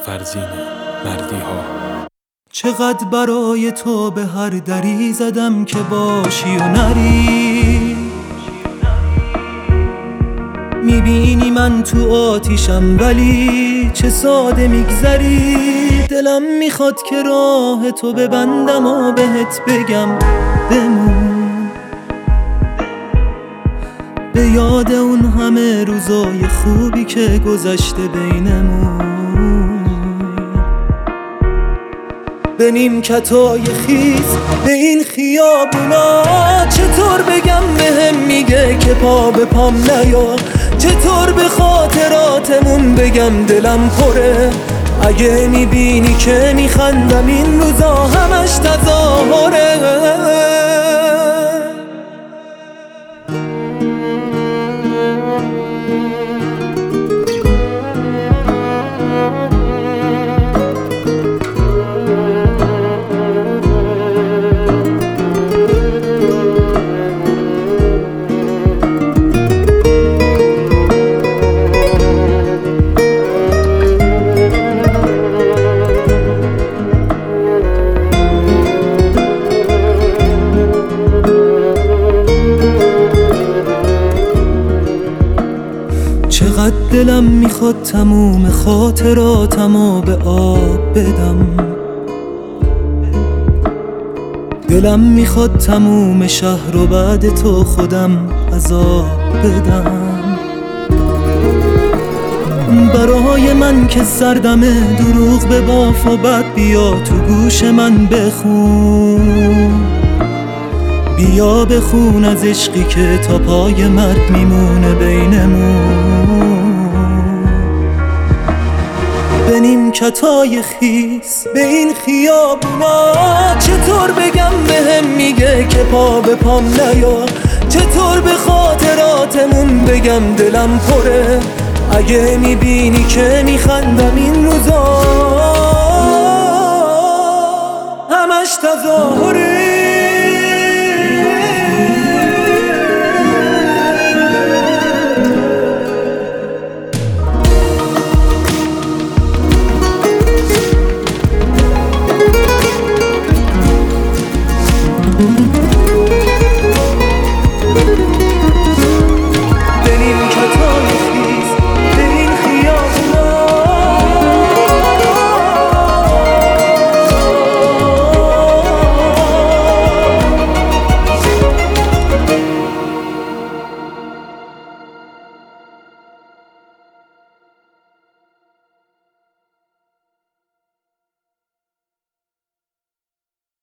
فرزین مردی ها. چقدر برای تو به هر دری زدم که باشی و نری، میبینی من تو آتیشم ولی چه ساده میگذری. دلم میخواد که راه تو ببندم و بهت بگم بمون، به یاد اون همه روزای خوبی که گذشته بینمون. به نیمکتای خیز به این خیابونا چطور بگم بهم میگه که پا به پام نیا، چطور به خاطراتمون بگم دلم پره. اگه میبینی که میخندم این روزا همش تظاهره. چقدر دلم میخواد تموم خاطراتمو به آب بدم، دلم میخواد تموم شهر و بعد تو خودم عذاب بدم. برای من که سردمه دروغ به باف و بعد بیا تو گوش من بخون، بیا بخون از عشقی که تا پای مرگ میمونه بینمون. به نیمکتای خیس به این خیابونا چطور بگم بهم میگه که پا به پام نیا، چطور به خاطراتمون بگم دلم پره. اگه میبینی که میخندم این روزا همش تظاهره.